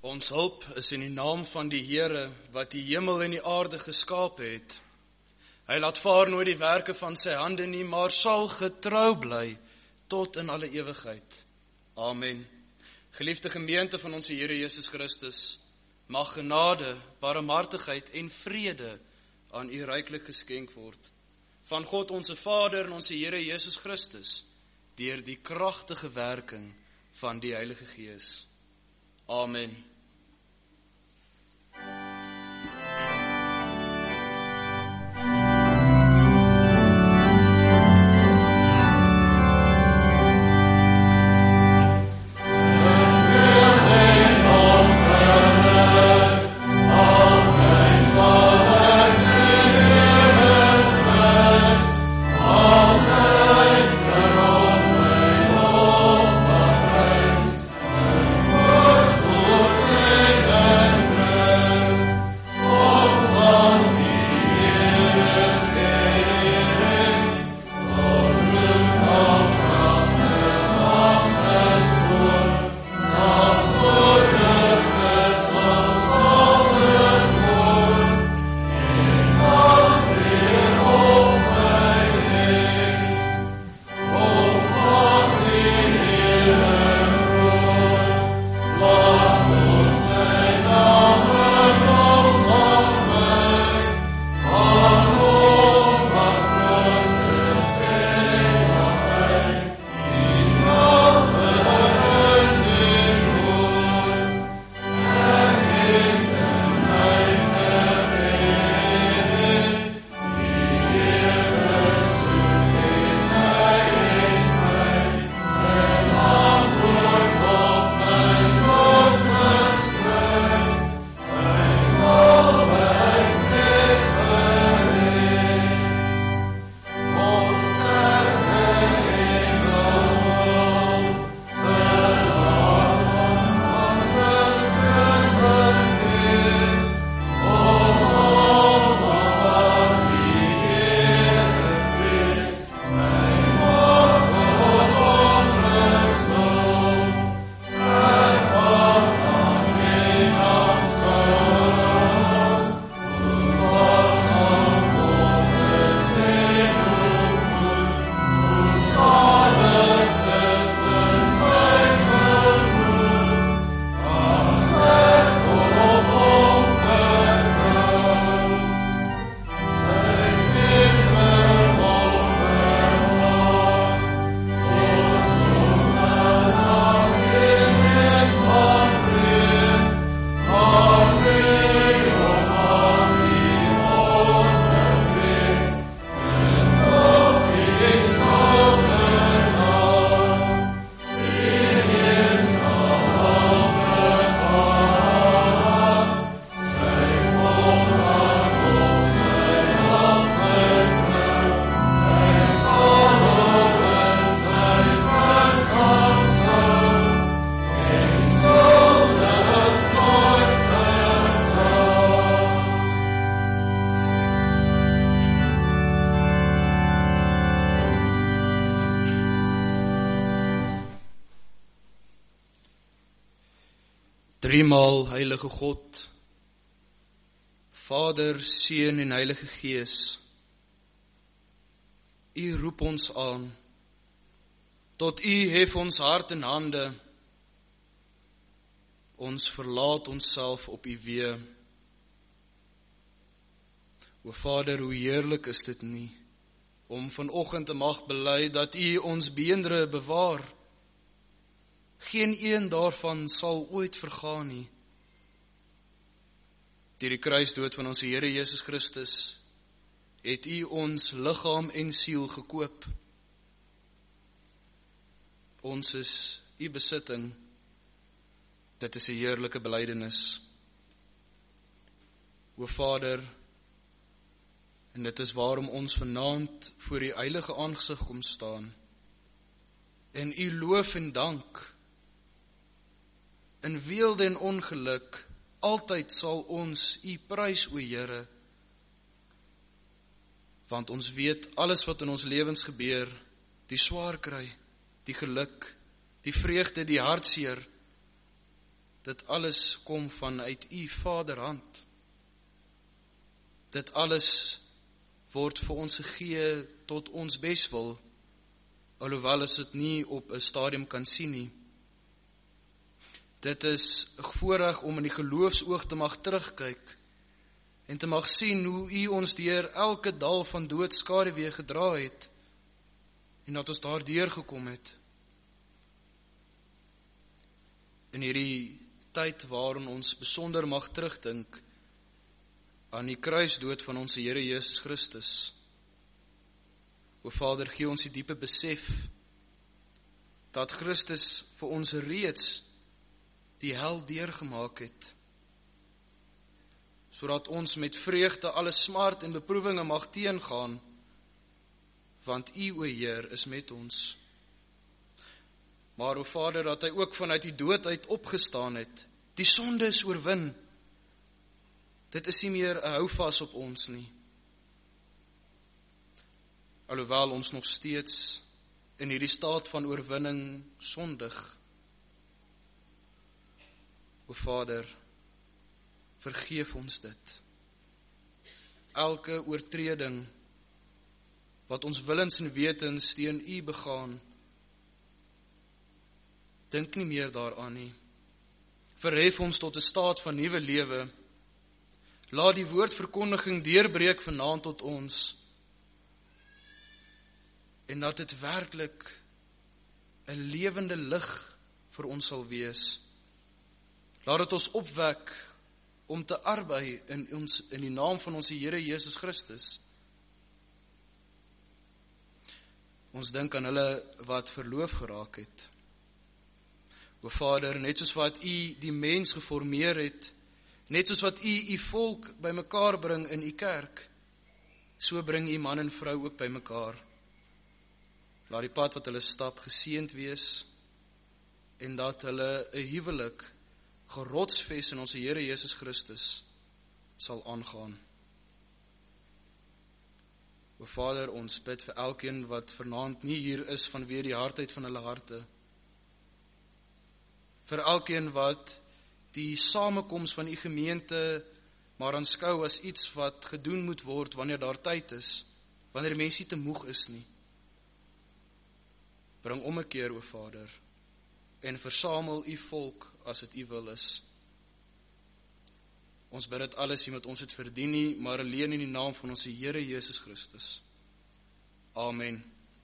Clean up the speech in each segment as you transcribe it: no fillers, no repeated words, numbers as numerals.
Ons hulp is in die naam van die Here, wat die hemel en die aarde geskaap het. Hy laat vaar nooit die werke van sy hande nie, maar sal getrou bly tot in alle ewigheid. Amen. Geliefde gemeente van ons Here Jesus Christus, mag genade, barmhartigheid en vrede aan u ryklik geskenk word. Van God onze Vader en onze Here Jesus Christus, deur die kragtige werking van die Heilige Gees. Amen. Driemaal Heilige God, Vader, Seun en Heilige Gees, U roep ons aan, tot U hef ons hart en hande, ons verlaat onsself op U weë. O Vader, hoe heerlik is dit nie, om vanoggend te mag bely dat U ons beendere bewaar. Geen een daarvan sal ooit vergaan nie. Deur die kruisdood van ons Here Jesus Christus het U ons liggaam en siel gekoop. Ons is U besitting. Dit is 'n heerlike belydenis. O Vader, en dit is waarom ons vanaand voor U heilige aangesig kom staan en U loof en dank. In weelde en ongeluk, altyd sal ons U prys, o Here, want ons weet alles wat in ons lewens gebeur, die swaar kry, die geluk, die vreugde, die hartseer, dit alles kom vanuit U Vaderhand. Dit alles word vir ons gegee tot ons beswil, alhoewel ons dit nie op 'n stadium kan sien nie. Dit is 'n voorreg om in die geloofsoog te mag terugkyk en te mag sien hoe U ons deur elke dal van dood skaduwee gedra het en dat ons daardeur gekom het. In hierdie tyd waarin ons besonder mag terugdink aan die kruisdood van ons Here Jesus Christus. O Vader, gee ons die diepe besef dat Christus vir ons reeds die hel deurgemaak het, sodat ons met vreugde alle smart en beproewinge mag teengaan, want U, o Heer, is met ons. Maar o Vader, dat hy ook vanuit die dood uit opgestaan het, die sonde is oorwin. Dit is nie meer 'n houvas op ons nie. Alhoewel ons nog steeds in hierdie staat van oorwinning sondig. O Vader, vergeef ons dit. Elke oortreding wat ons willens en wetens teen U begaan, dink nie meer daaraan nie. Verhef ons tot 'n staat van nuwe lewe. Laat die woordverkondiging deurbreek vanaand tot ons, en dat dit werklik 'n lewende lig vir ons sal wees. Laat dit ons opwek om te arbei in die naam van ons Here Jesus Christus. Ons dink aan hulle wat verloof geraak het. O Vader, net soos wat U die mens geformeer het, net soos wat U volk bymekaar bring in U kerk, so bring U man en vrou ook bymekaar. Laat die pad wat hulle stap geseënd wees, en dat hulle 'n huwelik gerotsves in ons Here Jesus Christus sal aangaan. O Vader, ons bid vir elkeen wat vanaand nie hier is vanweë die hardheid van hulle harte. Vir elkeen wat die samekoms van U gemeente maar aanskou as iets wat gedoen moet word wanneer daar tyd is, wanneer mense nie te moeg is nie. Bring ommekeer, o Vader, en versamel U volk as dit U wil is. Ons bid dit alles nie met ons het verdien nie, maar alleen in die naam van ons Here Jesus Christus. Amen.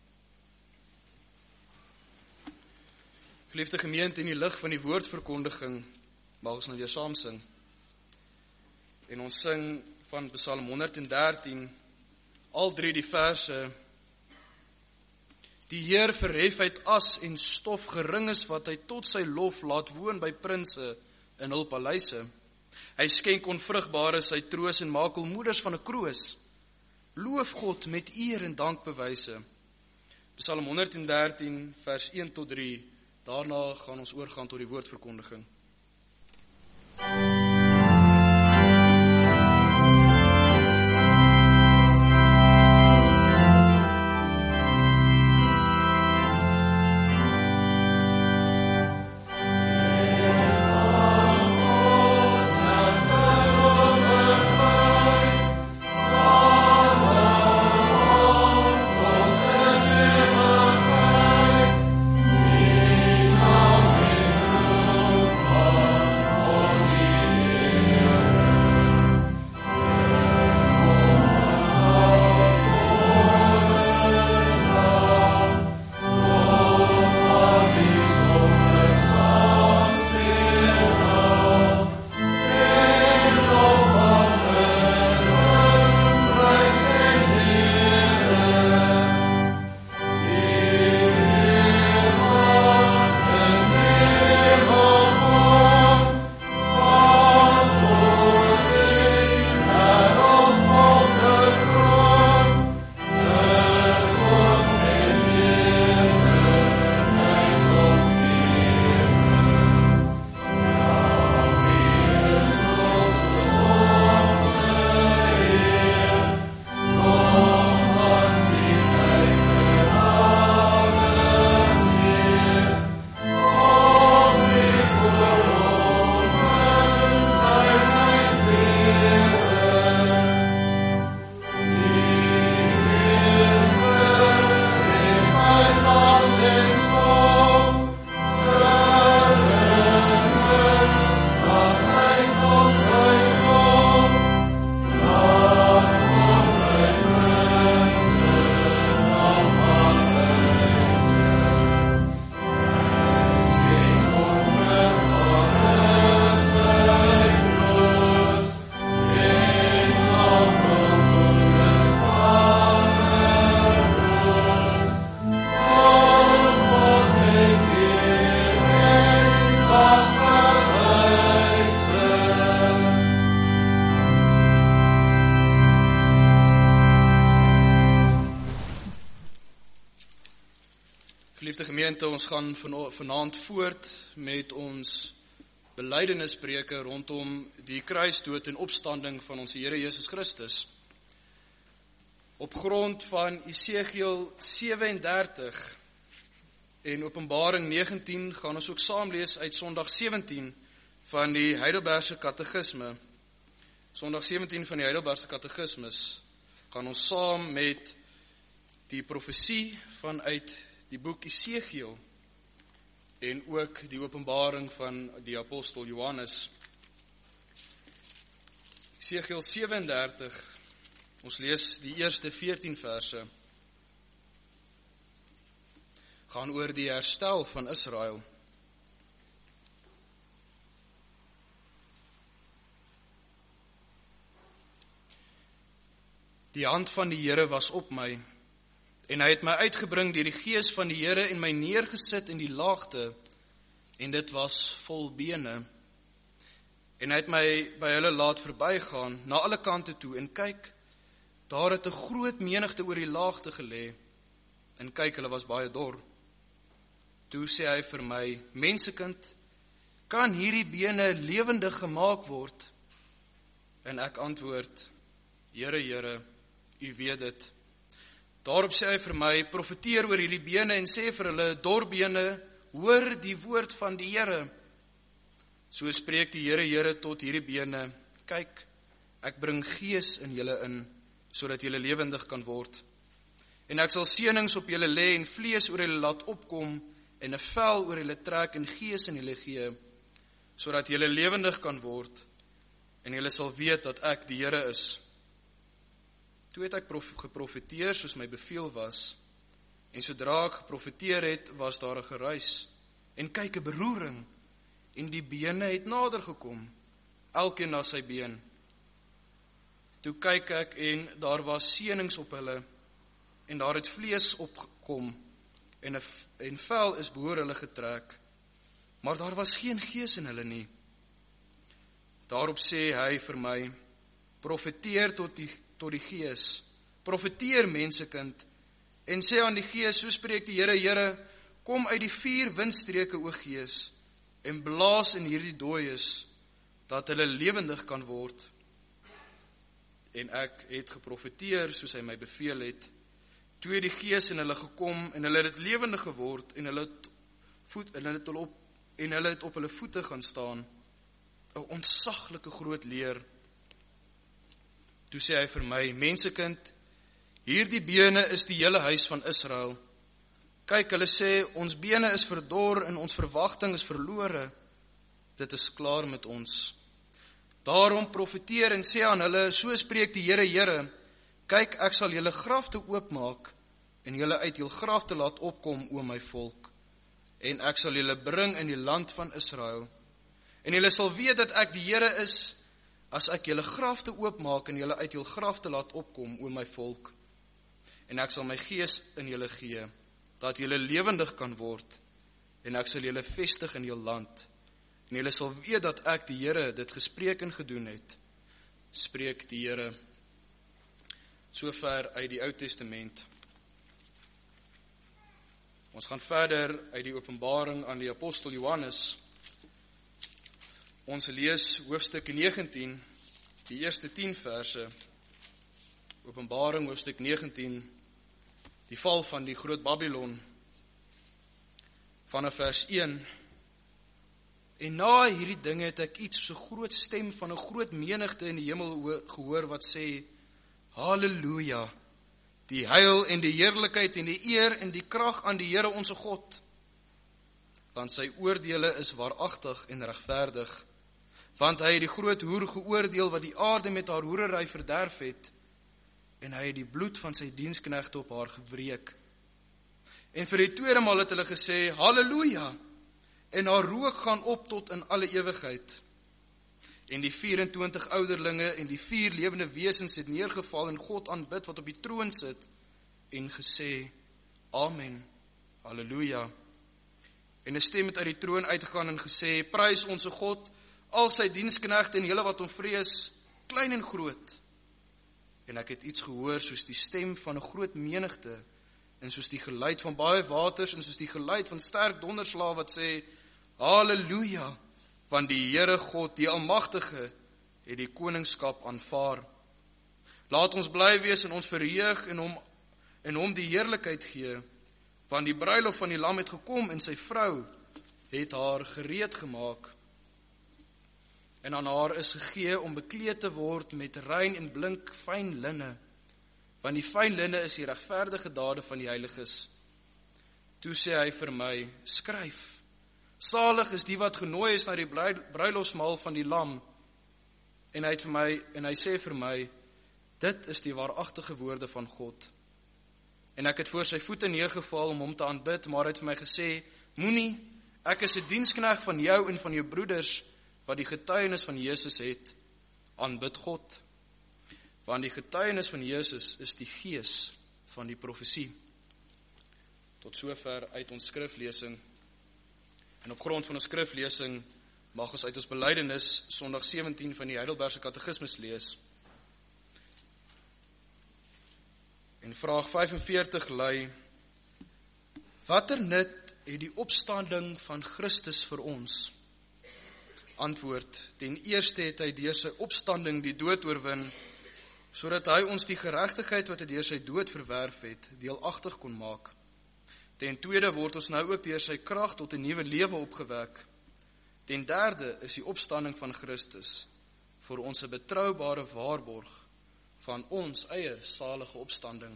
Geliefde gemeente, in die lig van die woordverkondiging, mag ons nou weer saam sing. En ons sing van Psalm 113, al 3 die verse. Die Heer verhef uit as en stof, gering is wat hy tot sy lof laat woon by prinse in hul paleise. Hy skenk onvrugbare sy troos en maak hul moeders van 'n kroos. Loof God met eer en dankbewyse. Psalm 113 vers 1 tot 3. Daarna gaan ons oorgaan tot die woordverkondiging. Oh Gemeente, ons gaan vanaand voort met ons belydenispreke rondom die kruisdood en opstanding van ons Here Jesus Christus. Op grond van Esegiel 37 en Openbaring 19 gaan ons ook saam lees uit Sondag 17 van die Heidelbergse Katekisme. Sondag 17 van die Heidelbergse Katekismes gaan ons saam met die profesie vanuit die boek Esegiel en ook die openbaring van die apostel Johannes. Esegiel 37, ons lees die eerste 14 verse, gaan oor die herstel van Israel. Die hand van die Here was op my, en hy het my uitgebring deur die gees van die Here en my neergesit in die laagte, en dit was vol bene. En hy het my by hulle laat verbygaan, na alle kante toe, en kyk, daar het 'n groot menigte oor die laagte gelê, en kyk, hulle was baie dor. Toe sê hy vir my, mensekind, kan hierdie bene lewendig gemaak word? En ek antwoord, Here, Here, U weet dit. Daarop sê hy vir my, profeteer oor hierdie bene en sê vir hulle, dorbene, hoor die woord van die Here. So spreek die Here, Here tot hierdie bene, kyk, ek bring gees in julle in, sodat julle lewendig kan word. En ek sal seënings op julle lê en vlees oor julle laat opkom en 'n vel oor julle trek en gees in julle gee, sodat julle lewendig kan word en julle sal weet dat ek die Here is. Toe het ek geprofeteer soos my beveel was, en sodra ek geprofeteer het, was daar 'n geruis, en kyk 'n beroering, en die bene het nader gekom, elkeen na sy been. Toe kyk ek, en daar was seënings op hulle, en daar het vlees opgekom, en vel is behoor hulle getrek, maar daar was geen gees in hulle nie. Daarop sê hy vir my, profeteer tot die gees, profeteer mensekind, en sê aan die gees, so spreek die Here, Here, kom uit die 4 windstreke, o gees, en blaas in hierdie dooies, dat hulle lewendig kan word. En ek het geprofeteer, soos hy my beveel het. Toe het die gees in hulle gekom, en hulle het lewendig geword, en hulle het op hulle voete gaan staan, 'n ontsaglike groot leer. Toe sê hy vir my, mensekind, hierdie bene is die hele huis van Israel. Kyk, hulle sê, ons bene is verdor en ons verwagting is verlore. Dit is klaar met ons. Daarom profeteer en sê aan hulle, so spreek die Here, Here, kyk, ek sal julle grafte oopmaak en julle uit julle grafte laat opkom, o my volk. En ek sal julle bring in die land van Israel. En julle sal weet dat ek die Here is, as ek julle grafte oopmaak en julle uit julle grafte laat opkom, o my volk. En ek sal my gees in julle gee, dat julle lewendig kan word, en ek sal julle vestig in julle land. En julle sal weet dat ek die Here dit gespreek en gedoen het, spreek die Here. Sover uit die Ou Testament. Ons gaan verder uit die Openbaring aan die apostel Johannes. Ons lees hoofstuk 19, die eerste 10 verse. Openbaring hoofstuk 19, die val van die groot Babylon, vanaf vers 1. En na hierdie dinge het ek iets so groot stem van 'n groot menigte in die hemel gehoor wat sê, Halleluja, die heil en die heerlikheid en die eer en die krag aan die Here onse God, want sy oordeele is waaragtig en regverdig, want hy het die groot hoer geoordeel wat die aarde met haar hoerery verderf het, en hy het die bloed van sy diensknegte op haar gewreek. En vir die tweede maal het hulle gesê, Halleluja, en haar rook gaan op tot in alle ewigheid. En die 24 ouderlinge en die 4 lewende wesens het neergeval en God aanbid wat op die troon sit, en gesê, Amen, Halleluja. En 'n stem het uit die troon uitgegaan en gesê, prys onse God, al sy diensknegte en hele wat hom vrees, klein en groot. En ek het iets gehoor soos die stem van 'n groot menigte, en soos die geluid van baie waters, en soos die geluid van sterk donderslae wat sê, Halleluja, want die Here God, die Almagtige, het die koningskap aanvaar. Laat ons bly wees en ons verheug en hom die heerlikheid gee, want die bruilof van die Lam het gekom en sy vrou het haar gereed gemaak. En aan haar is gegee om bekleed te word met rein en blink fyn linne, want die fyn linne is die regverdige dade van die heiliges. Toe sê hy vir my, skryf, salig is die wat genooi is na die bruilofsmaal van die Lam. En hy sê vir my, dit is die waaragtige woorde van God. En ek het voor sy voete neergeval om hom te aanbid, maar hy het vir my gesê, moenie, ek is 'n diensknegt van jou en van jou broeders, wat die getuienis van Jesus het, aanbid God. Want die getuienis van Jesus is die gees van die profesie. Tot sover uit ons skriflesing. En op grond van ons skriflesing mag ons uit ons belydenis Sondag 17 van die Heidelbergse Katekismus lees. En vraag 45 lui, watter nut het die opstanding van Christus vir ons? Antwoord, ten eerste het hy deur sy opstanding die dood oorwin, sodat hy ons die geregtigheid wat hy deur sy dood verwerf het, deelagtig kon maak. Ten tweede word ons nou ook deur sy krag tot 'n nuwe lewe opgewek. Ten derde is die opstanding van Christus vir ons 'n betroubare waarborg van ons eie salige opstanding.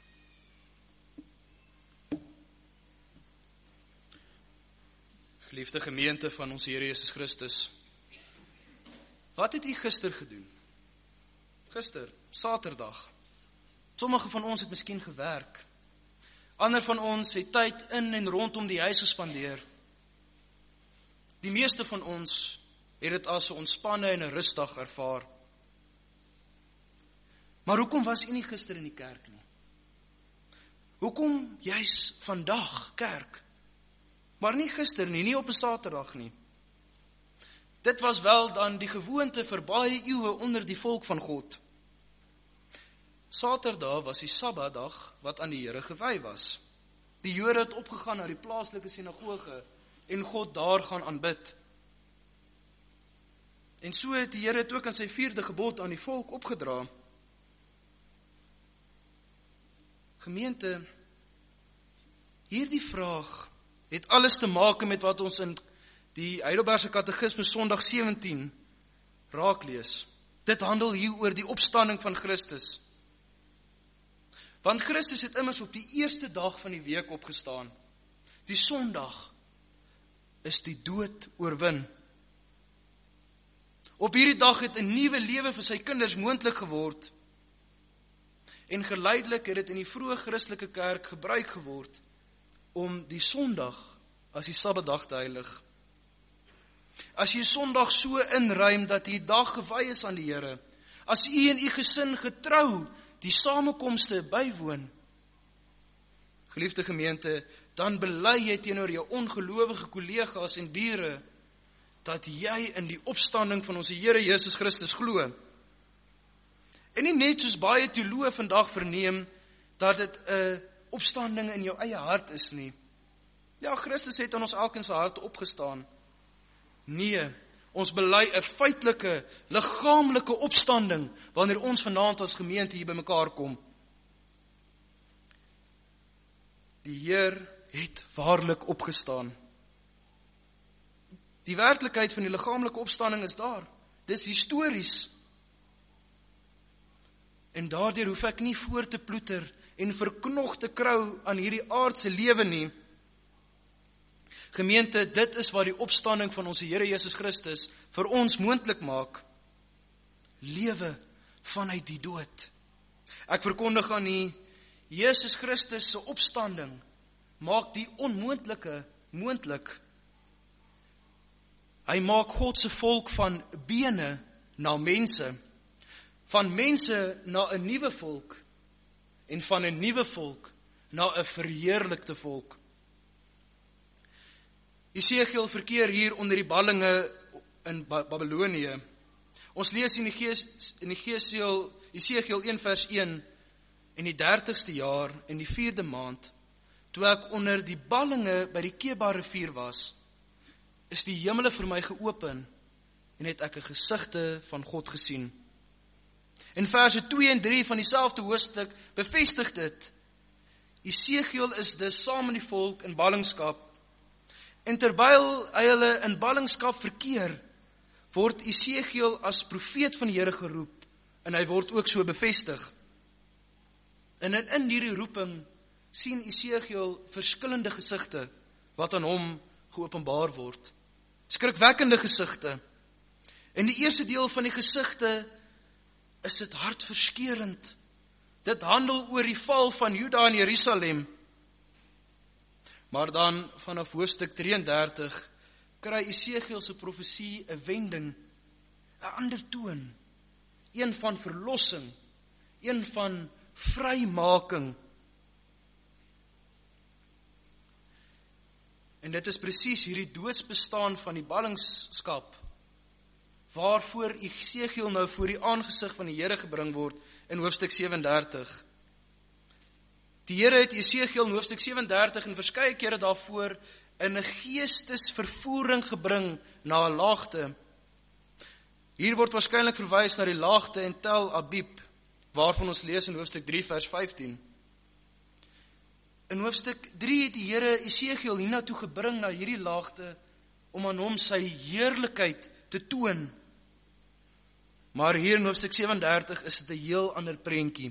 Geliefde gemeente van ons Here Jesus Christus, wat het u gister gedoen? Gister, Saterdag. Sommige van ons het miskien gewerk. Ander van ons het tyd in en rondom die huis gespandeer. Die meeste van ons het dit as 'n ontspanne en 'n rusdag ervaar. Maar hoekom was u nie gister in die kerk nie? Hoekom juis vandag kerk? Maar nie gister nie, nie op 'n Saterdag nie. Dit was wel dan die gewoonte vir baie eeue onder die volk van God. Saterdag was die Sabbatdag wat aan die Here gewy was. Die Jode het opgegaan na die plaaslike sinagoge en God daar gaan aanbid. En so het die Here dit ook aan sy 4de gebod aan die volk opgedra. Gemeente, hierdie vraag het alles te maak met wat ons in die Heidelbergse Katekismus Sondag 17 raak lees. Dit handel hier oor die opstanding van Christus. Want Christus het immers op die eerste dag van die week opgestaan. Die Sondag is die dood oorwin. Op hierdie dag het 'n nuwe lewe vir sy kinders moontlik geword. En geleidelik het dit in die vroeë Christelike kerk gebruik geword om die Sondag as die Sabbatdag te heilig. As jy Sondag so inruim dat die dag gewy is aan die Here, as u en u gesin getrou die samekomste bywoon, geliefde gemeente, dan bely jy teenoor jou ongelowige kollegas en bure dat jy in die opstanding van ons Here Jesus Christus glo. En nie net soos baie teoloë vandag verneem dat dit 'n opstanding in jou eie hart is nie. Ja, Christus het aan ons elkeen se harte opgestaan. Nee, ons bely 'n feitelike, liggaamlike opstanding wanneer ons vanaand as gemeente hier bymekaar kom. Die Heer het waarlik opgestaan. Die werklikheid van die liggaamlike opstanding is daar. Dis histories. En daardeur hoef ek nie voor te ploeter en verknog te krou aan hierdie aardse lewe nie. Gemeente, dit is wat die opstanding van ons Here Jesus Christus vir ons moontlik maak. Lewe vanuit die dood. Ek verkondig aan u, Jesus Christus se opstanding maak die onmoontlike moontlik. Hy maak God se volk van bene na mense, van mense na 'n nuwe volk en van 'n nuwe volk na 'n verheerlikte volk. Esegiel verkeer hier onder die ballinge in Babylonië. Ons lees in Esegiel 1 vers 1, in die 30ste jaar, in die 4de maand, toe ek onder die ballinge by die Keba rivier was, is die hemele vir my geopen, en het ek 'n gesigte van God gesien. In verse 2 en 3 van dieselfde hoofstuk bevestig dit. Esegiel is dus saam met die volk in ballingskap. En terwyl hy hulle in ballingskap verkeer, word Esegiel as profeet van die Here geroep, en hy word ook so bevestig. En in hierdie roeping sien Esegiel verskillende gesigte wat aan hom geopenbaar word. Skrikwekkende gesigte. In die eerste deel van die gesigte is dit hartverskeurend. Dit handel oor die val van Juda en Jerusalem. Maar dan vanaf hoofstuk 33 kry Esegiel se profesie 'n wending, 'n ander toon, een van verlossing, een van vrymaking. En dit is presies hierdie doodsbestaan van die ballingskap, waarvoor Esegiel nou voor die aangesig van die Here gebring word in hoofstuk 37. Die Here het Esegiel in hoofstuk 37 en verskeie kere daarvoor in 'n geestesvervoering gebring na 'n laagte. Hier word waarskynlik verwys na die laagte in Tel Abib, waarvan ons lees in hoofstuk 3 vers 15. In hoofstuk 3 het die Here Esegiel hiernatoe gebring na hierdie laagte om aan hom sy heerlikheid te toon. Maar hier in hoofstuk 37 is dit 'n heel ander prentjie.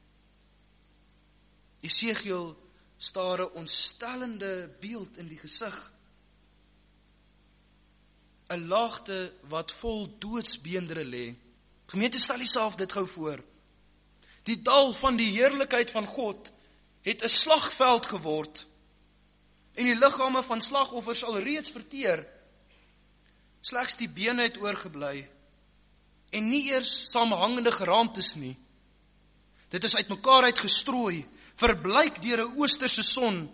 Esegiel staar 'n ontstellende beeld in die gesig. 'n Laagte wat vol doodsbeendere lê. Gemeente, stel jouself dit gou voor. Die dal van die heerlikheid van God het 'n slagveld geword, en die liggame van slagoffers alreeds verteer. Slegs die bene het oorgebly, en nie eers saamhangende geraamtes nie. Dit is uitmekaar uitgestrooi, verblyk deur 'n oosterse son.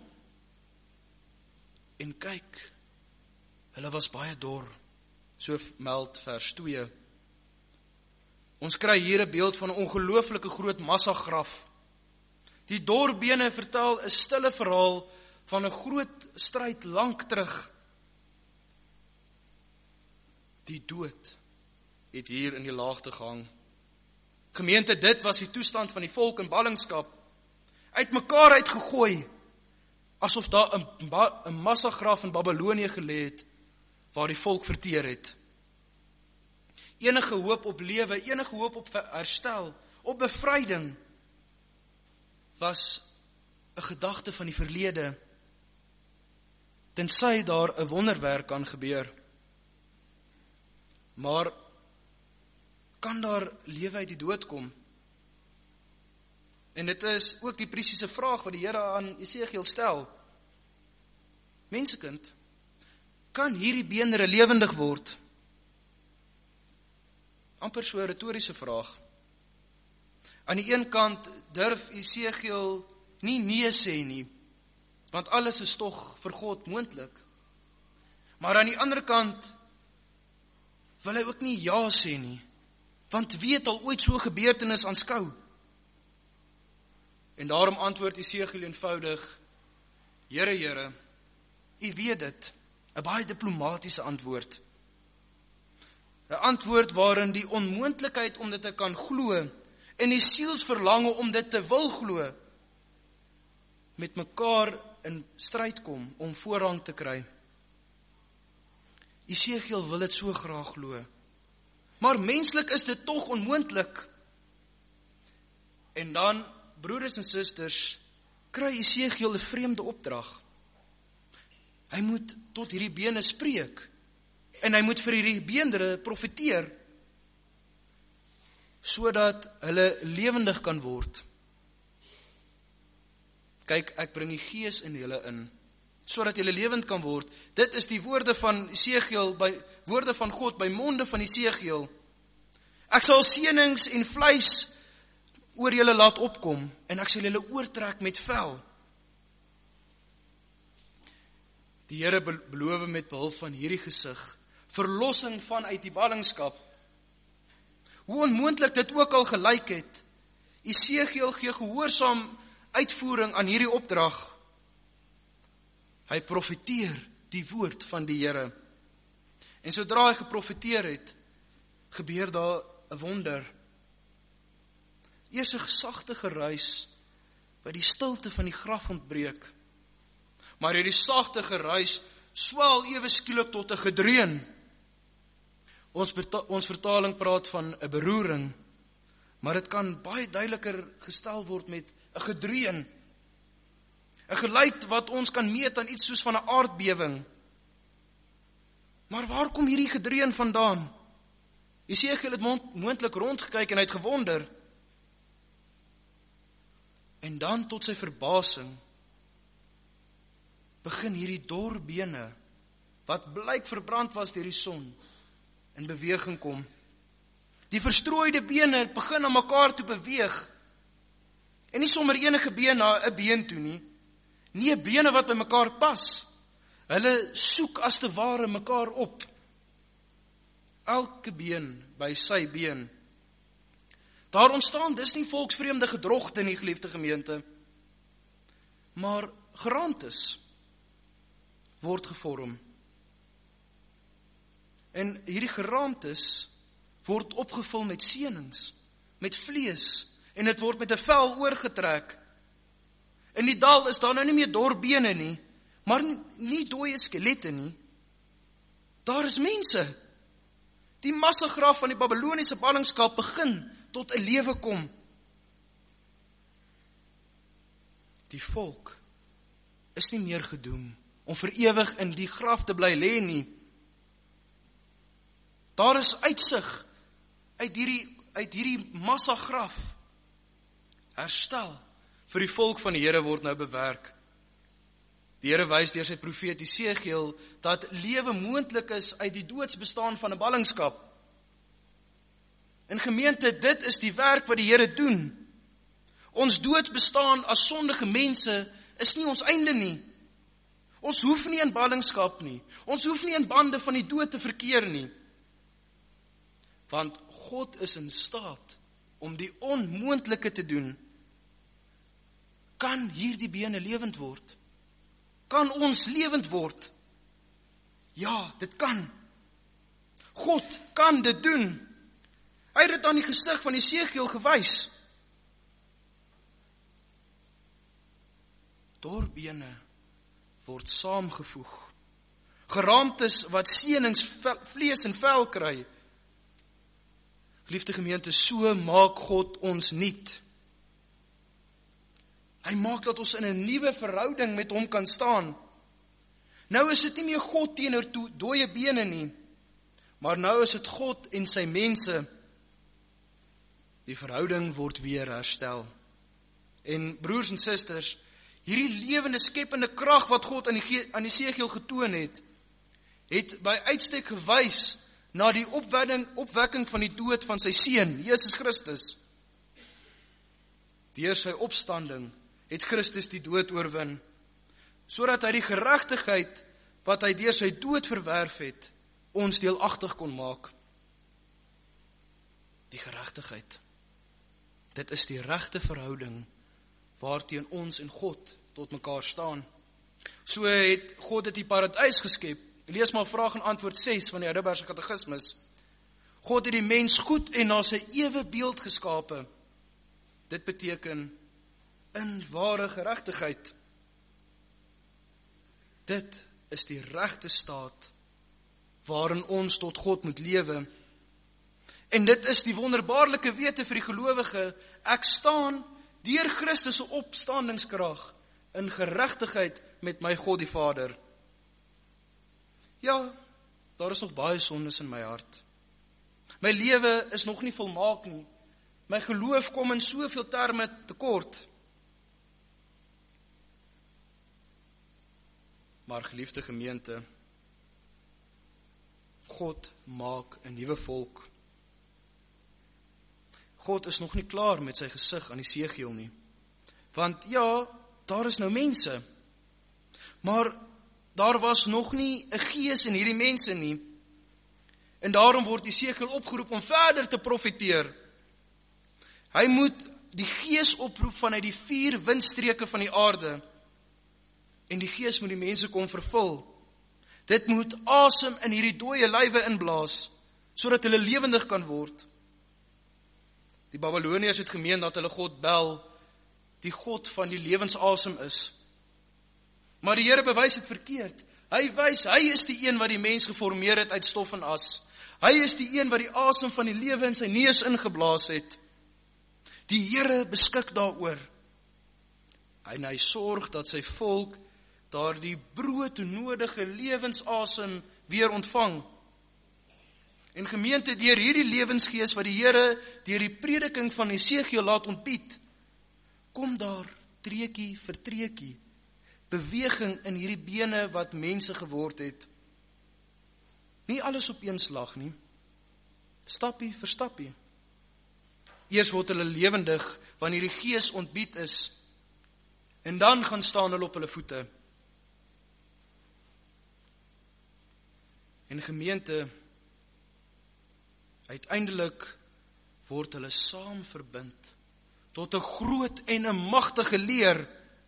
En kyk, hulle was baie dor, so meld vers 2. Ons kry hier 'n beeld van 'n ongelooflike groot massagraf. Die dorbene vertel 'n stille verhaal van 'n groot stryd lank terug. Die dood het hier in die laagte gehang. Gemeente, dit was die toestand van die volk in ballingskap. Uitmekaar uitgegooi, asof daar 'n massagraf in Babylonië gelê het, waar die volk verteer het. Enige hoop op lewe, enige hoop op herstel, op bevryding, was 'n gedagte van die verlede, tensy daar 'n wonderwerk kan gebeur. Maar kan daar lewe uit die dood kom? En dit is ook die presiese vraag wat die Here aan Esegiel stel. Mensekind, kan hierdie beenderre lewendig word? Amper so 'n retoriese vraag. Aan die een kant durf Esegiel nie nee sê nie, want alles is tog vir God moontlik. Maar aan die ander kant wil hy ook nie ja sê nie, want wie het al ooit so gebeurtenis aanskou? En daarom antwoord Esegiel eenvoudig, Here, Here, U weet dit, 'n baie diplomatisiese antwoord. 'n Antwoord waarin die onmoontlikheid om dit te kan glo en die sielsverlange om dit te wil glo met mekaar in stryd kom om voorrang te kry. Esegiel wil dit so graag glo, maar menslik is dit tog onmoontlik. En dan, broeders en susters, kry Esegiel 'n vreemde opdrag. Hy moet tot hierdie bene spreek, en hy moet vir hierdie beendere profeteer, sodat hulle lewendig kan word. Kyk, ek bring die Gees in julle in, sodat julle lewend kan word. Dit is die woorde van Esegiel, woorde van God by monde van Esegiel. Ek sal seënings en vleis oor julle laat opkom, en ek sal julle oortrek met vel. Die Here beloof met behulp van hierdie gesig, verlossing vanuit die ballingskap. Hoe onmoontlik dit ook al gelyk het, Esegiel gee gehoorsaam uitvoering aan hierdie opdrag. Hy profeteer die woord van die Here. En sodra hy geprofeteer het, gebeur daar 'n wonder. Eers 'n sagte geruis wat die stilte van die graf ontbreek. Maar hierdie sagte geruis swel ewe skielik tot 'n gedreun. Ons vertaling praat van 'n beroering, maar dit kan baie duideliker gestel word met 'n gedreun. 'n Geluid wat ons kan meet aan iets soos van 'n aardbewing. Maar waar kom hierdie gedreun vandaan? Esegiel het moontlik rondgekyk en hy het gewonder. En dan tot sy verbasing begin hierdie dor bene, wat blyk verbrand was deur die son, in beweging kom. Die verstrooide bene begin aan mekaar toe beweeg. En nie sommer enige been na 'n been toe nie. Nie 'n bene wat by mekaar pas. Hulle soek as te ware mekaar op. Elke been by sy been. Daar ontstaan dis nie volksvreemde gedrogte nie, geliefde gemeente, maar geraamtes word gevorm. En hierdie geraamtes word opgevul met senings, met vlees, en dit word met 'n vel oorgetrek. In die dal is daar nou nie meer dorbene nie, maar nie dooie skelette nie. Daar is mense. Die massagraf van die Babiloniese ballingskap begin tot 'n lewe kom. Die volk is nie meer gedoem om vir ewig in die graf te bly lê nie. Daar is uitsig uit hierdie massagraf. Herstel vir die volk van die Here word nou bewerk. Die Here wys deur sy profeet Esegiel dat lewe moontlik is uit die doodsbestaan van 'n ballingskap. In gemeente, dit is die werk wat die Here doen. Ons doodsbestaan as sondige mense is nie ons einde nie. Ons hoef nie in ballingskap nie. Ons hoef nie in bande van die dood te verkeer nie. Want God is in staat om die onmoontlike te doen. Kan hierdie bene lewend word? Kan ons lewend word? Ja, dit kan. God kan dit doen. Hy het dit aan die gesig van Esegiel gewys. Dorbene word saamgevoeg. Geraamtes wat senings, vlees en vel kry. Geliefde gemeente, so maak God ons nuut. Hy maak dat ons in 'n nuwe verhouding met hom kan staan. Nou is dit nie meer God teenoor dooie bene nie, maar nou is dit God en sy mense. Die verhouding word weer herstel. En broers en susters, hierdie lewende skepende krag wat God aan Esegiel getoon het by uitstek gewys na die opwekking van die dood van sy seun, Jesus Christus. Deur sy opstanding het Christus die dood oorwin, sodat hy die geregtigheid wat hy deur sy dood verwerf het, ons deelagtig kon maak. Die geregtigheid. Dit is die regte verhouding waarteen ons en God tot mekaar staan. So het God dit die paradys geskep. Lees maar vraag en antwoord 6 van die Heidelbergse Katekismus. God het die mens goed en na sy ewe beeld geskape. Dit beteken in ware geregtigheid. Dit is die regte staat waarin ons tot God moet lewe. En dit is die wonderbaarlike wete vir die gelowige. Ek staan deur Christus se opstandingskrag in geregtigheid met my God die Vader. Ja, daar is nog baie sondes in my hart. My lewe is nog nie volmaak nie. My geloof kom in soveel terme tekort. Maar geliefde gemeente, God maak 'n nuwe volk. God is nog nie klaar met sy gesig aan Esegiel nie. Want ja, daar is nou mense, maar daar was nog nie 'n gees in hierdie mense nie. En daarom word Esegiel opgeroep om verder te profeteer. Hy moet die Gees oproep vanuit die 4 windstreke van die aarde. En die Gees moet die mense kom vervul. Dit moet asem in hierdie dooie lywe inblaas, sodat hulle lewendig kan word. Die Babyloniërs het gemeen dat hulle God Bel, die God van die lewensasem is. Maar die Here bewys dit verkeerd. Hy is die een wat die mens geformeer het uit stof en as. Hy is die een wat die asem van die lewe in sy neus ingeblaas het. Die Here beskik daaroor. En hy sorg dat sy volk daardie broodnodige lewensasem weer ontvang. En gemeente, deur hierdie lewensgees wat die Here deur die prediking van Jesegiel laat ontbied, kom daar treukie vir treukie beweging in hierdie bene wat mense geword het. Nie alles op een slag nie. Stappie vir stappie. Eers word hulle lewendig wanneer die Gees ontbied is, en dan gaan staan hulle op hulle voete. En gemeente, uiteindelik word hulle saam verbind tot 'n groot en 'n magtige leer.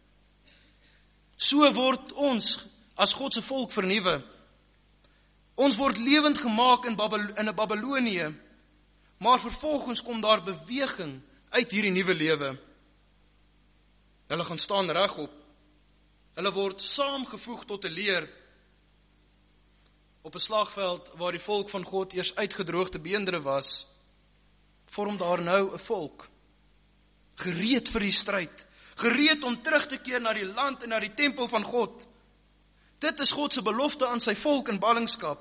So word ons as God se volk vernuwe. Ons word lewend gemaak in 'n Babylonië, maar vervolgens kom daar beweging uit hierdie nuwe lewe. Hulle gaan staan regop. Hulle word saamgevoeg tot 'n leer. Op 'n slagveld waar die volk van God eers uitgedroogde beendere was, vorm daar nou 'n volk, gereed vir die stryd, gereed om terug te keer na die land en na die tempel van God. Dit is God se belofte aan sy volk in ballingskap.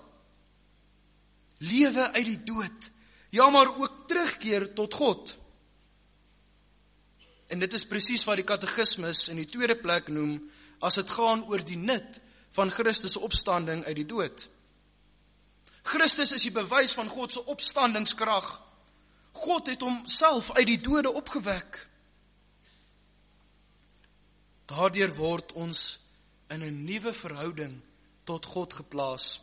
Lewe uit die dood, ja, maar ook terugkeer tot God. En dit is presies wat die katekismus in die tweede plek noem, as dit gaan oor die nut van Christus se opstanding uit die dood. Christus is die bewys van God se opstandingskrag. God het homself uit die dode opgewek. Daardeur word ons in 'n nuwe verhouding tot God geplaas.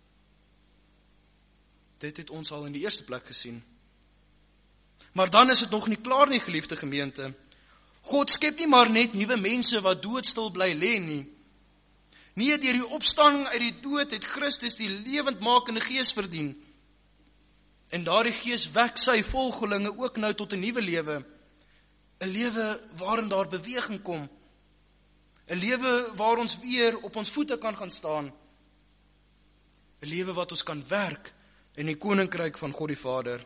Dit het ons al in die eerste plek gesien. Maar dan is dit nog nie klaar nie, geliefde gemeente. God skep nie maar net nuwe mense wat doodstil bly lê nie. Nee, deur die opstanding uit die dood het Christus die lewendmakende Gees verdien. En daardie Gees wek sy volgelinge ook nou tot 'n nuwe lewe. 'n Lewe waarin daar beweging kom. 'n Lewe waar ons weer op ons voete kan gaan staan. 'n Lewe wat ons kan werk in die koninkryk van God die Vader.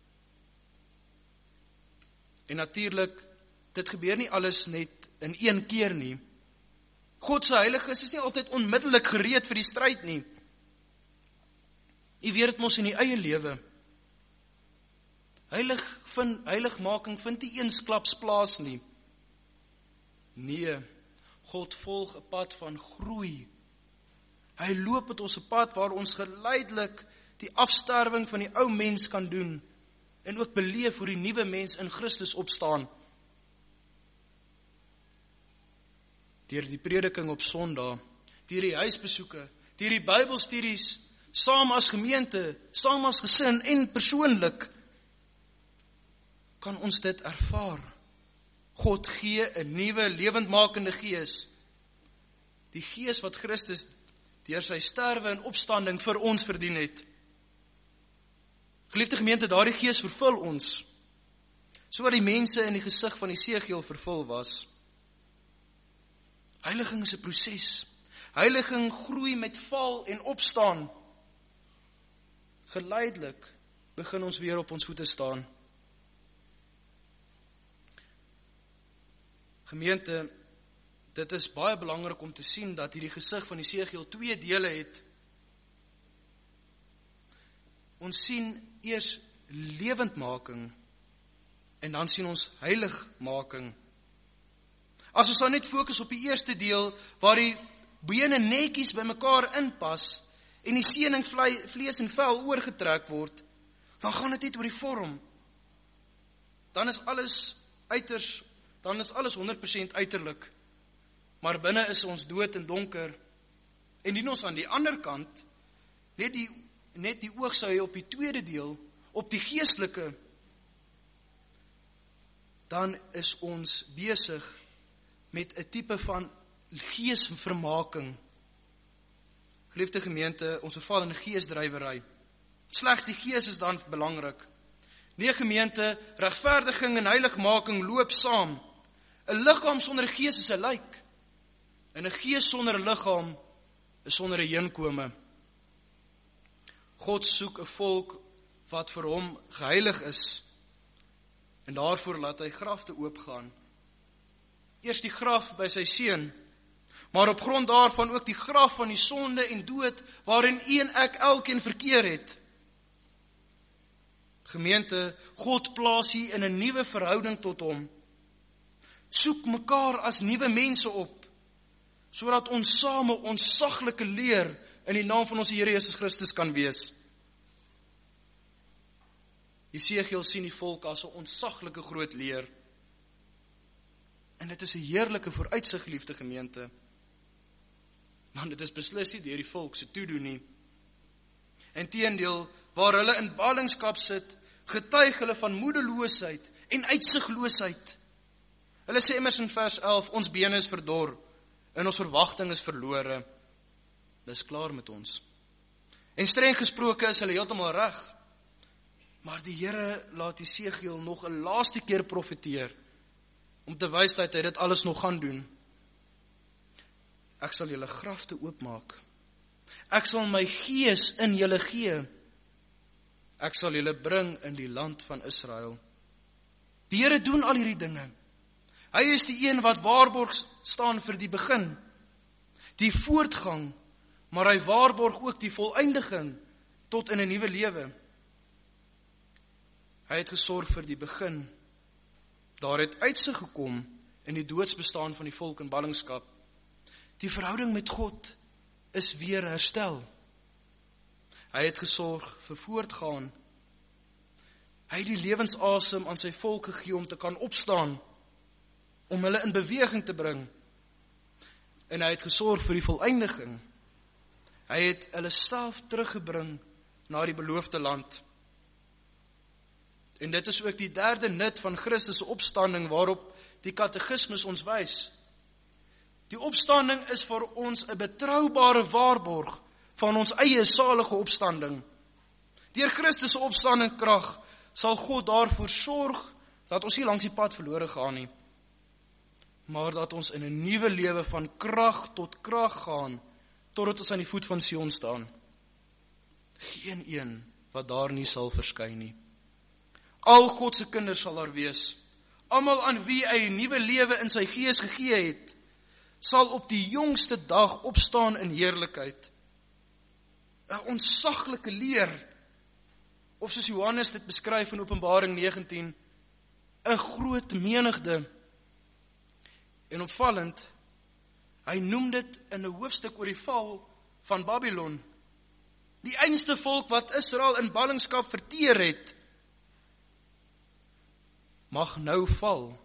En natuurlik, dit gebeur nie alles net in een keer nie. God se Heilige Gees is nie altyd onmiddellik gereed vir die stryd nie. U weet dit mos in die eie lewe. Heiligmaking vind nie eensklaps plaas nie. Nee, God volg 'n pad van groei. Hy loop met ons 'n pad waar ons geleidelik die afsterwing van die ou mens kan doen en ook beleef hoe die nuwe mens in Christus opstaan. Deur die prediking op Sondag, deur die huisbesoeke, deur die Bybelstudies, saam as gemeente, saam as gesin en persoonlik, kan ons dit ervaar. God gee 'n nuwe lewendmakende Gees. Die Gees wat Christus deur sy sterwe en opstanding vir ons verdien het. Geliefde gemeente, daardie Gees vervul ons, sodat die mense in die gesig van Jesegiel vervul was. Heiliging is 'n proses. Heiliging groei met val en opstaan. Geleidelik begin ons weer op ons voete staan. Gemeente, dit is baie belangrik om te sien dat hierdie gesig van Jesegiel 2 dele het. Ons sien eers lewendmaking en dan sien ons heiligmaking. As ons dan net fokus op die eerste deel, waar die bene netjies by mekaar inpas en die seëning vlees en vel oorgetrek word, dan gaan dit net oor die vorm. Dan is alles 100% uiterlik, maar binne is ons dood en donker. En dien ons aan die ander kant, net die oog sou hê op die tweede deel, op die geestelike. dan is ons besig met 'n tipe van geesvermaking. Geliefde gemeente, ons verval in geesdrywery. Slegs die gees is dan belangrik. Nee gemeente, regverdiging en heiligmaking loop saam. 'n Liggaam sonder 'n gees is 'n lijk. En 'n gees sonder 'n liggaam is sonder 'n heenkome. God soek 'n volk wat vir hom geheilig is. En daarvoor laat hy grafte oopgaan. Eers die graf by sy seun, maar op grond daarvan ook die graf van die sonde en dood, waarin u en ek elkeen verkeer het. Gemeente, God plaas hier in 'n nuwe verhouding tot hom. Soek mekaar as nuwe mense op, sodat ons same ontsaglike leer in die naam van ons Here Jesus Christus kan wees. Jesegiel sien die volk as 'n ontsaglike groot leer. En dit is 'n heerlike vooruitsig, geliefde gemeente. Want dit is beslis nie deur die volk se toedoen nie. Inteendeel, waar hulle in ballingskap sit, getuig hulle van moedeloosheid en uitsigloosheid. Hulle sê immers in vers 11, ons bene is verdor en ons verwagting is verlore. Dis klaar met ons. En streng gesproke is hulle heeltemal reg. Maar die Here laat Jesegiel nog 'n laaste keer profeteer, om te wys dat hy dit alles nog gaan doen. Ek sal julle grafte oopmaak. Ek sal my gees in julle gee. Ek sal julle bring in die land van Israel. Die Here doen al hierdie dinge. Hy is die een wat waarborg staan vir die begin, die voortgang, maar hy waarborg ook die volëindiging tot in 'n nuwe lewe. Hy het gesorg vir die begin. Daar het uitsig gekom in die doodsbestaan van die volk in ballingskap. Die verhouding met God is weer herstel. Hy het gesorg vir voortgaan. Hy het die lewensasem aan sy volk gegee om te kan opstaan, om hulle in beweging te bring. En hy het gesorg vir die volëindiging. Hy het hulle self teruggebring na die beloofde land. En dit is ook die derde nut van Christus se opstanding waarop die katekismus ons wys. Die opstanding is vir ons 'n betroubare waarborg van ons eie salige opstanding. Deur Christus se opstandingkrag sal God daarvoor sorg dat ons nie langs die pad verlore gaan nie, maar dat ons in 'n nuwe lewe van krag tot krag gaan, totdat ons aan die voet van Sion staan. Geen een wat daar nie sal verskyn nie. Al God se kinders sal daar wees. Almal aan wie hy 'n nuwe lewe in sy gees gegee het, sal op die jongste dag opstaan in heerlikheid. 'n Ontsaglike leer, of soos Johannes dit beskryf in Openbaring 19, 'n groot menigte. En opvallend, hy noem dit in 'n hoofstuk oor die val van Babylon. Die einste volk wat Israel in ballingskap verteer het, mag nou val.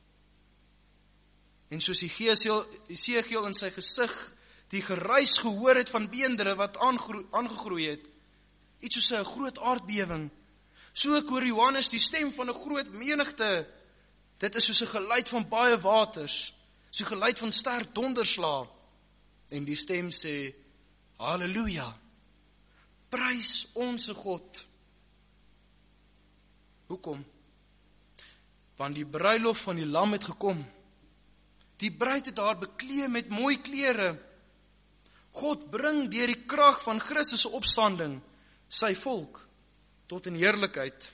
En soos Jesegiel in sy gesig die geruis gehoor het van beendere wat aangegroei het, iets soos 'n groot aardbewing, so ek hoor Johannes die stem van 'n groot menigte. Dit is soos 'n geluid van baie waters, so 'n geluid van sterk donderslae. En die stem sê, Halleluja, prys onse God. Hoekom? Want die bruilof van die lam het gekom. Die bruid het haar beklee met mooi klere. God bring deur die krag van Christus se opstanding sy volk tot in heerlikheid.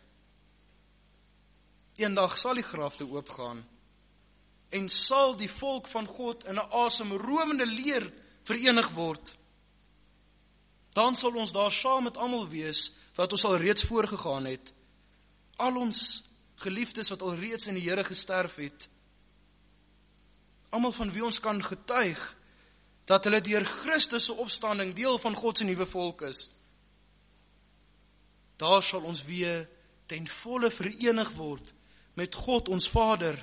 Eendag sal die grafte oopgaan en sal die volk van God in 'n asemrowende leer verenig word. Dan sal ons daar saam met almal wees wat ons al reeds voorgegaan het. Al ons geliefdes wat al reeds in die Here gesterf het. Almal van wie ons kan getuig dat hulle deur Christus se opstanding deel van God se nuwe volk is. Daar sal ons weer ten volle verenig word met God ons Vader.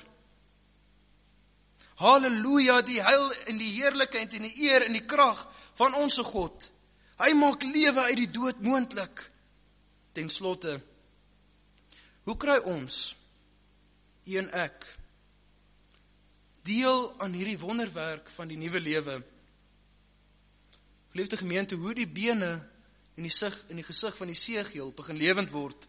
Halleluja, die heil en die heerlikheid en die eer en die krag van ons God. Hy maak lewe uit die dood moontlik. Ten slotte, hoe kry ons een ek. Deel aan hierdie wonderwerk van die nuwe lewe. Geliefde gemeente, hoe die bene in die gesig van die Esegiel begin lewend word.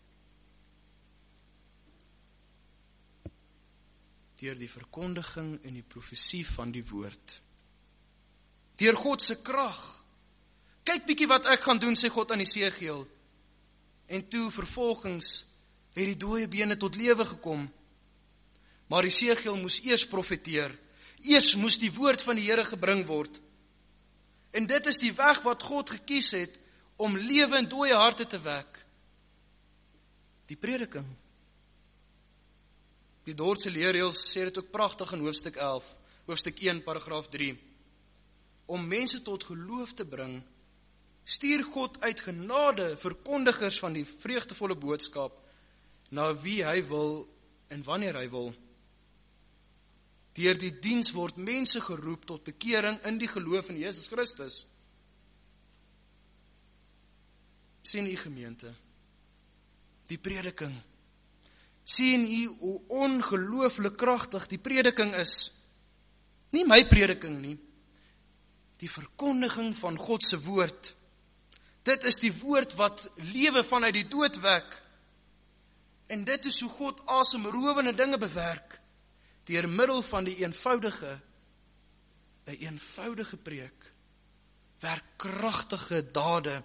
Deur die verkondiging en die profesie van die woord. Deur God se krag. Kyk bietjie wat ek gaan doen, sê God aan Esegiel. En toe vervolgens het die dooie bene tot lewe gekom. Maar Esegiel moes eers profeteer. Eers moes die woord van die Here gebring word. En dit is die weg wat God gekies het om lewe in dooie harte te wek. Die prediking. Die Dordtse leerreëls sê dit ook pragtig in hoofstuk 11, hoofstuk 1, paragraaf 3. Om mense tot geloof te bring, stuur God uit genade verkondigers van die vreugdevolle boodskap, na wie hy wil en wanneer hy wil. Deur die diens word mense geroep tot bekering in die geloof in Jesus Christus. Sien u gemeente, die prediking. Sien u hoe ongelooflik kragtig die prediking is. Nie my prediking nie, die verkondiging van God se woord. Dit is die woord wat lewe vanuit die dood wek. En dit is hoe God asemrowende dinge bewerk, deur middel van die eenvoudige preek, werk kragtige dade.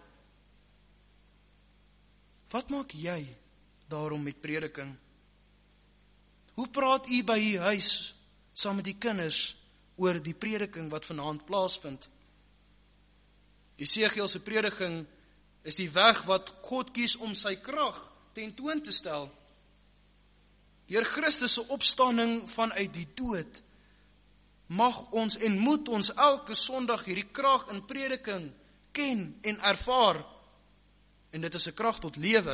Wat maak jy daarom met prediking? Hoe praat u by u huis saam met die kinders oor die prediking wat vanaand plaasvind? Esegiel se prediking is die weg wat God kies om sy krag tentoon te stel. Deur Christus se opstanding vanuit die dood, mag ons en moet ons elke Sondag hierdie krag in prediking ken en ervaar. En dit is 'n krag tot lewe.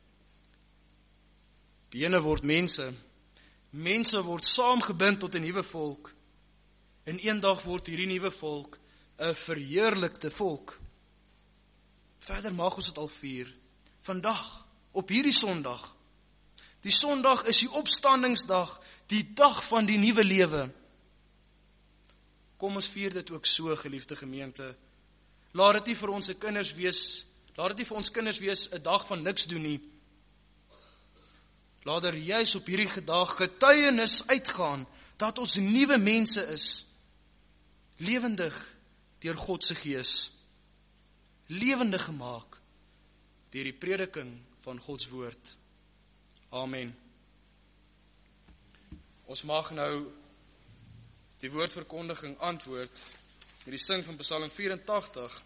Bene word mense. Mense word saamgebind tot 'n nuwe volk. En eendag word hierdie nuwe volk 'n verheerlikte volk. Verder mag ons dit al vier. Vandag, op hierdie Sondag. Die Sondag is die opstandingsdag, die dag van die nuwe lewe. Kom ons vier dit ook so, geliefde gemeente. Laat dit nie vir ons kinders wees 'n dag van niks doen nie. Laat juis op hierdie dag getuienis uitgaan dat ons nuwe mense is, lewendig deur God se Gees, lewendig gemaak deur die prediking van Gods woord. Amen. Ons mag nou die woordverkondiging antwoord met die sing van Psalm 84.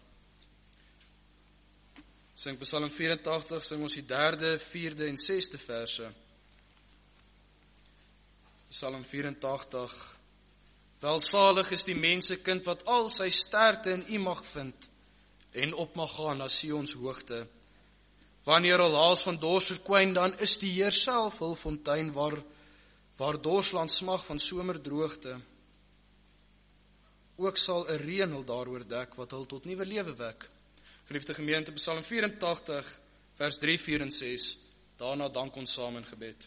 Sing Psalm 84, sing ons die 3de, 4de en 6de verse. Psalm 84. Welsalig is die mensekind wat al sy sterkte in U mag vind en op mag gaan na Sions hoogte. Wanneer al haas van dors verkwyn, dan is die Heer self hul fontein waar dorsland smag van somerdroogte. Ook sal 'n reën hul daaroor dek wat hul tot nuwe lewe wek. Geliefde gemeente, Psalm 84, vers 3, 4 en 6. Daarna dank ons saam in gebed.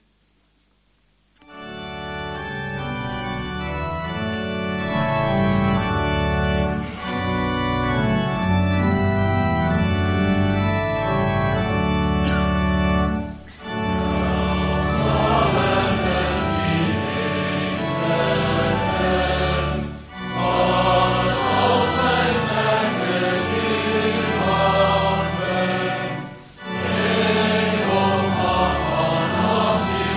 See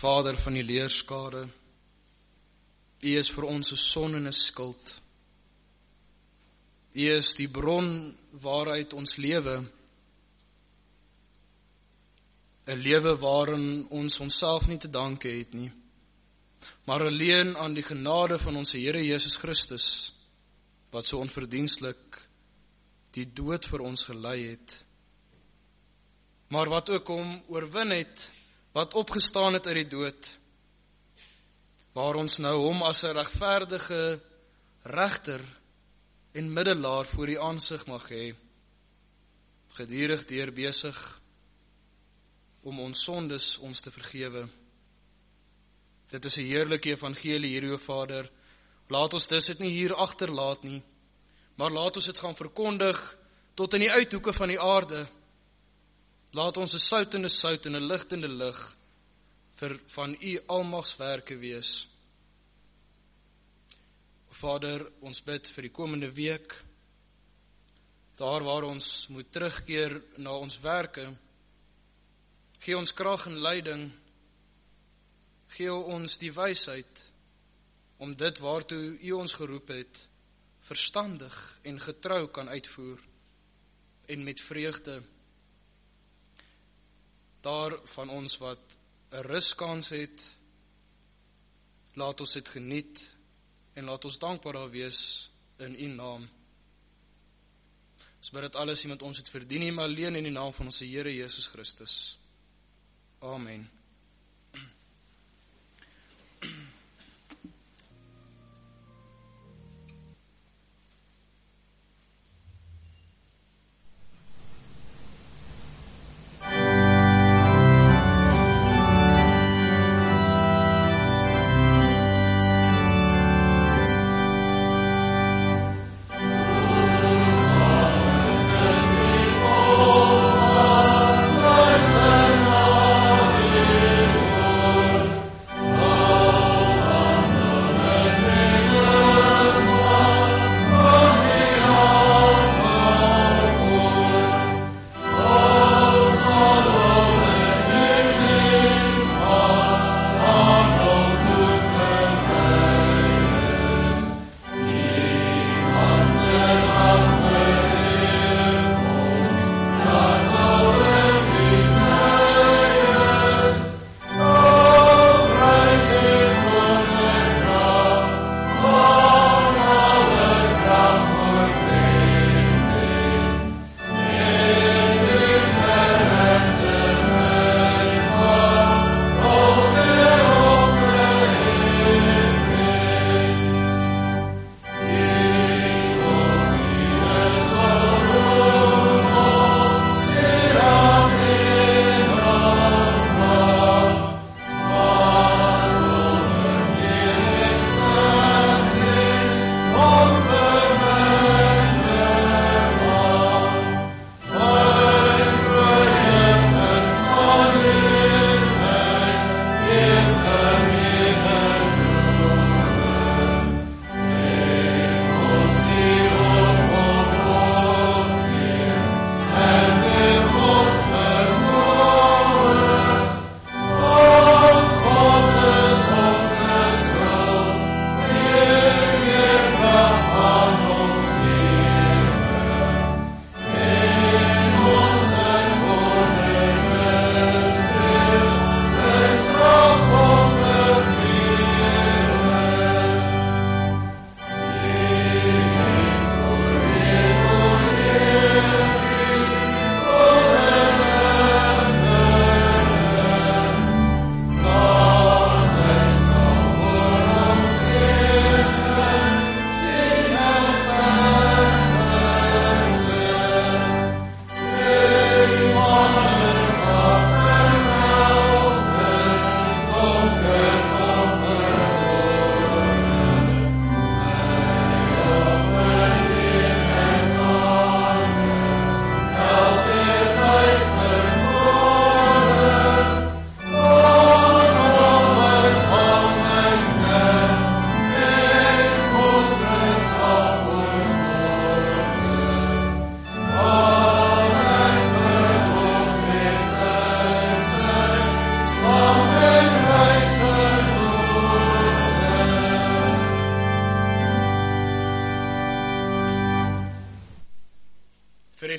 Vader van die leerskare, U is vir ons 'n son en 'n skild. U is die bron waaruit ons lewe, 'n lewe waarin ons onsself nie te danke het nie, maar alleen aan die genade van ons Here Jesus Christus, wat so onverdienslik die dood vir ons gelei het, maar wat ook hom oorwin het, wat opgestaan het uit die dood, waar ons nou hom as 'n regverdige regter en middelaar voor die aansig mag hê, gedurig deur besig om ons sondes ons te vergewe. Dit is 'n heerlike evangelie hier, o Vader. Laat ons dit nie hier agterlaat nie, maar laat ons dit gaan verkondig tot in die uithoeke van die aarde. Laat ons 'n soutende sout en 'n ligtende lig van U almagswerke wees. Vader, ons bid vir die komende week, daar waar ons moet terugkeer na ons werke, gee ons krag en leiding, gee ons die wysheid om dit waartoe U ons geroep het, verstandig en getrou kan uitvoer en met vreugde. Daar van ons wat 'n ruskans het, laat ons dit geniet en laat ons dankbaar daar wees in U naam. Ons bid dit alles nie met ons het verdien nie, maar alleen in die naam van ons Here Jesus Christus. Amen. Amen.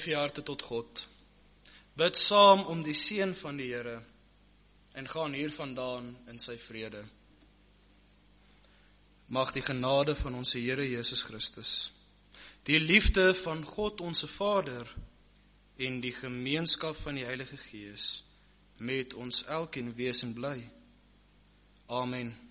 verhef jou harte tot God. Bid saam om die seën van die Here en gaan hiervandaan in sy vrede. Mag die genade van ons Here Jesus Christus, die liefde van God onze Vader en die gemeenskap van die Heilige Gees met ons elkeen wees en bly. Amen.